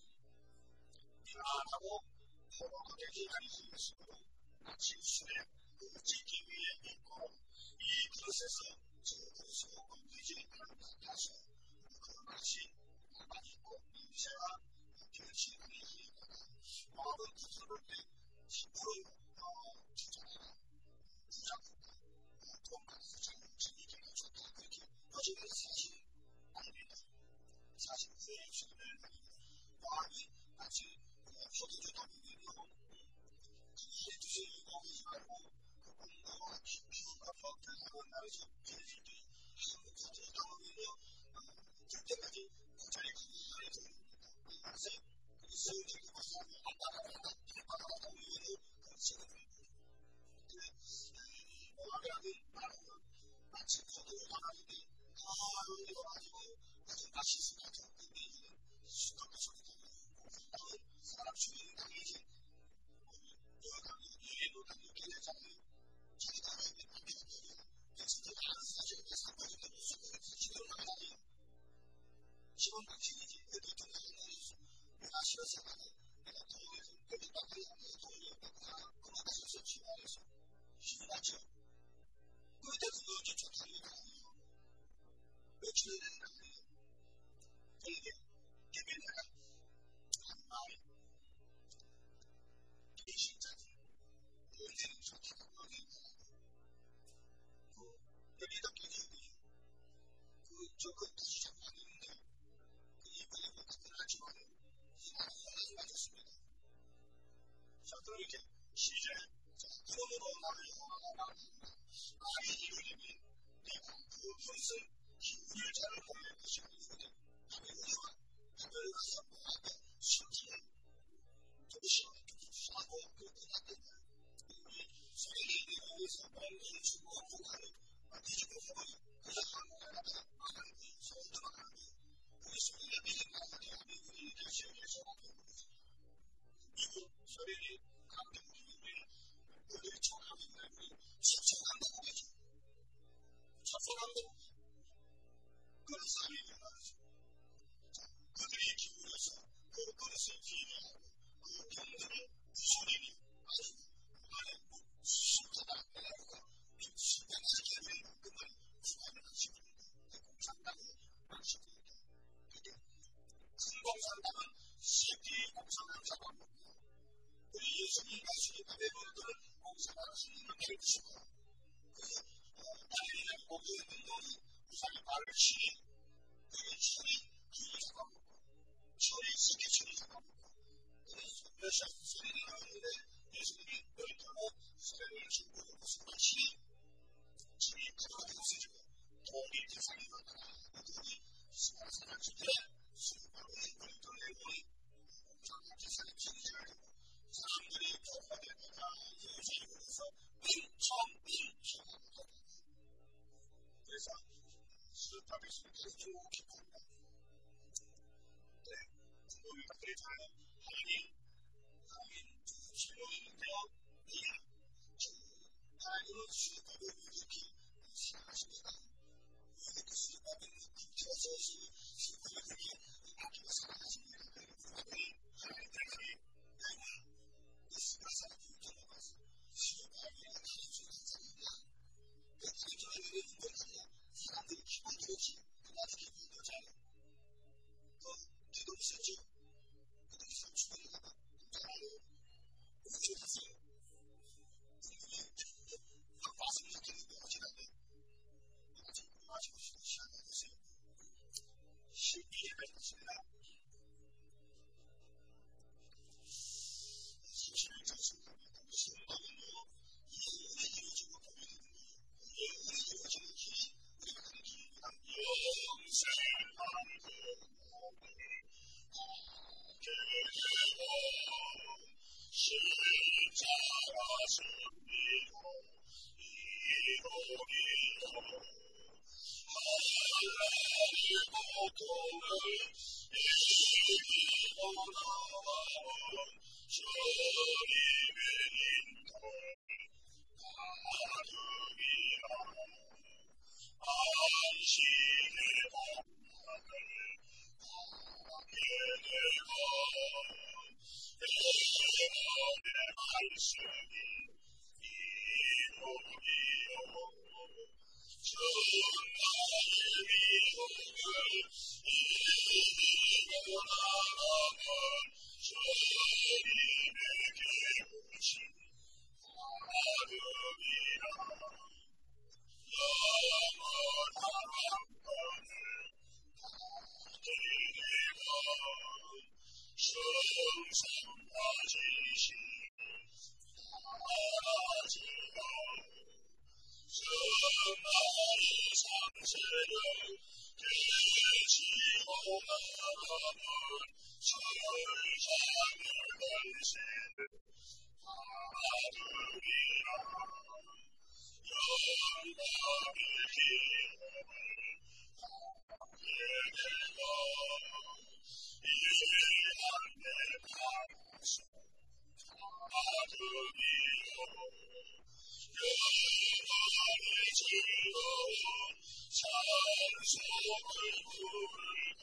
미안하고 포로가 되지 아니하였으므로 마치 술에 찌기 위에 있고 이 그릇에서 저 그릇으로 옮기지 않은 것 같아서 그 맛이 남아있고 냄새가 변치 아니하였다가 모압은 부스러울 때 힘으로 주장하라 부장하고 돈 받아서 장정이게 해줬다. 그렇게 요즘은 사실 아닙니다. 사실 후에 주기를 아닙니다. 모압이 마치 포도주 담으면요 해주세요 먹이지 말고 뭔가 피부가 퍽퍽하고 나서 비리비리 하고 포도주 담으면요 될 때까지 그 자리에 가만히 들어옵니다. 이 맛에 그 세우적인 맛을 안따라가다 안따라가다 오면요 그 세우를 근데 이 모압이라는 나라는 마치 포도주 담았는데 아 이거 가지고 아주 맛있을 것 같아요. 근데 이제는 수컷의 소리가 나요. 사람 주인이 당연히 유해로 당연히 되잖아요. 자기가 하나님의 관계가 되면 그래서 그 다른 사실에 상관없는 무슨 기도를 하잖아요. 지원 방식이지. 그래도 좀 다른 내가 싫어서 나는 내가 도움에서 여기 밖에 내가 도움이 없구나. 그만 가셔서 지원해서 힘나죠. 그때 그거 좀 좋다는 게 아니에요. 외출해야 되는 거 아니에요. 그러니까 때문에 내가 한 마음에 계신자들 언제는 좋다고 언제는 그 여기다 끼리고 그 저거 다시 잡고 있는데 그 이번에 뭐 같은 하지만 하나님 하나님 맞았습니다. 자 그럼 이렇게 시제 자 그러므로 나를 여호와가 말한다. 말이 이루려면 내가 그 것을 기운을 잘 보낼 것이 아니거든. 하늘과 하늘과 선봉하며 순진을 조금씩 하고 그렇게 하겠다. 우리 소리를 내면서 멀리 주고 공간을 뒤집어 보니 그저 한국에 나타나 하는 거예요. 서울도 하는 거예요. 우리 소리를 내면서 대한민국이 대시에서 하는 거예요. 미국 소리를 강대국이 우리를 청하고 있는 우리 수청한다고 되죠. 수청한다고 그런 사람이 일어나죠. 그들이 기울여서 그 그릇을 기회하고 그 병들을 소리니 아주 안에 순서가 내가 순간하게 되는 만큼을 수많은 하시거든요. 공산당은 망치입니다. 이게 큰 공산당은 새끼 공산당자가 먹고 우리 예수님 말씀이 바벨론들은 공산당을 내리시고 그 나리랑 목에 있는 놈이 우상의 발을 치니 그 철이 귀를 잡아먹고 철이 새끼 철이 잡아먹고 그래서 소리를 하는데 예수님이 널 타고 소리를 주고 무슨 마치 집이 가져가게 없어지고 돈이 대상이 나타나 그 돈이 수많은 사람 중에 수많은 인물을 돌려보니 공산당 대상이 진지하게 되고 사람들이 교화될 때가 예수님에 대해서 맨처음 맨처음하고 되고 그래서 수답이 수도 깊습니다. 네, 우리가 그랬잖아요. 하나님 하나님 주님인데요. 이야 하나님은 수답을 이렇게 생각하십니다. 이렇게 수답을 굽혀서 수답을 그렇게 아끼고 생각하십니다. 그분이 하나님 때문에 내가 이 수답을 인정해봐서 수답을 하나님 수답입니다. 그 하나님 인정하냐 사람들이 기분 좋지 나도 기분 좋잖아요. 그 기도 쓰죠. 그들이 삼촌이 가봐. 잘하요. 십자가십니다. 이로기로 하나님의 고통을 이기고 나온 주님의 인도 가득이라 안식의 밤하늘 가게 되고 영원의 말씀이 이루기요 전나의 위험을 이기고 나아간 주님의 계신 가득이라 영원한 왕권을 받게 되고 성삼가지신 하나지요 전나의 상세를 깨치고 나가는 철장을 걸신 가득이라 영광의 기쁨을 받게 되고 이해한데 바라서 가득이요 영광의 즐거운 찬송을 부르고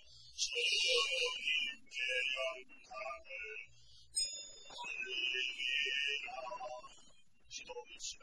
주님께 영광을 올리리라. 기도합시다.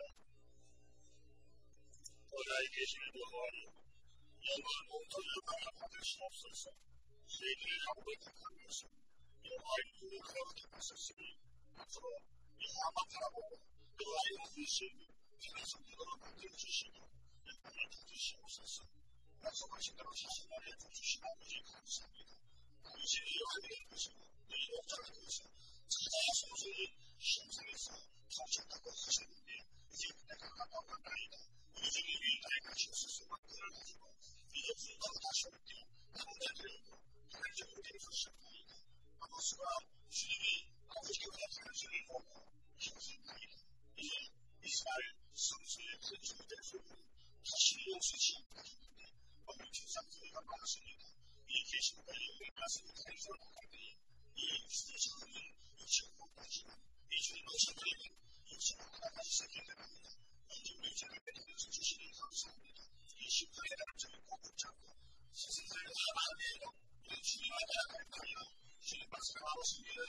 보좌에 계시는 여호와여 영원 온전히 받을 수 없어서 저희들의 하루를 택한 것은 여호와의 눈을 가로게 하셨으니 앞으로 여호와만 바라보고 여호와의 의식을 그의 성격으로 만들어 주시고 영광을 받으시옵소서. 약속하신 대로 사실만에 주신 아버지 감사합니다. 당신이 여호와의 것이고 너희 목자가 되어서 자자 소중히 신성에서 통쳤다고 하셨는데 이제 내가 가까워간다이다. 우리 중에 위인나의 가시옵소서. 그를 가지고 이제 분가로 다시 올 때 남자들이고 하늘적으로 되어서 시작하이다. 아버지가 주님이 아버지가 하늘적을 보고 힘쓰나이다. 이제 이스라엘 성소의 큰 주들 소리는 다시 용서치 않겠는데 오늘 주상소리가 많습니다. 이 계신 분이 우리 말씀을 가르쳐 나가더니 이 수시는 육체국까지는 이 주님의 신들은 육체국까지 시작해야 모든 물질을 내리면서 주시니 감사합니다. 이 심판의 남자를 꼭 붙잡고 세상을 하나님으로 우리 주님을 알아갈까요? 주님 말씀을 아버지는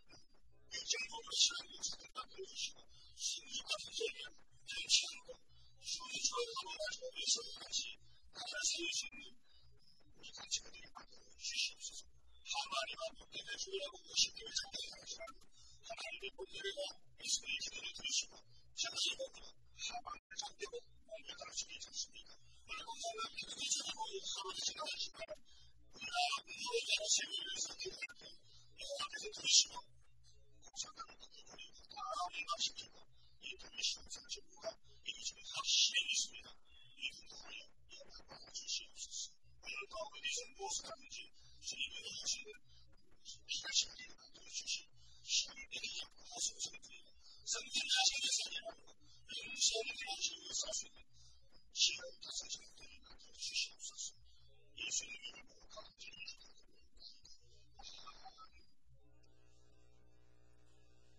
육체국으로 신앙 용사들 만들어주시고 신주 같은 세계 정치하고 주의 주의 하나님을 위해서 같이 나라를 세울 수 있는 우리 가치들이 만들어 주시옵소서. 하나님 앞에 주의하고 오십님을 장대히 하시라고 하나님의 본래가 예수의 기도를 들으시고 장시의 몸으로 하나님을 장대고 몸을 가르치기 좋습니다. 오늘 공사는 기도를 주시고 하루를 지나가시면 우리가 무엇자로 세계를 위해서 기도할 때 여호와께서 들으시고 공사가는 그들이 다 응답시키고 이 들으시는 상처부가 이미 지금 확실히 있습니다. 이 분노하여 영광을 주시옵소서. 오늘도 어디서 무엇을 하든지 주님의 하시는 기다시는 일을 만들어 주시 주님에게 영광을 드리고 성전하시는 사람으로 영성을 하시기 위해서 할 수 있는 지금 다섯 시간들을 만들어 주시옵소서. 예수님의 이름으로 간절히 기도드립니다.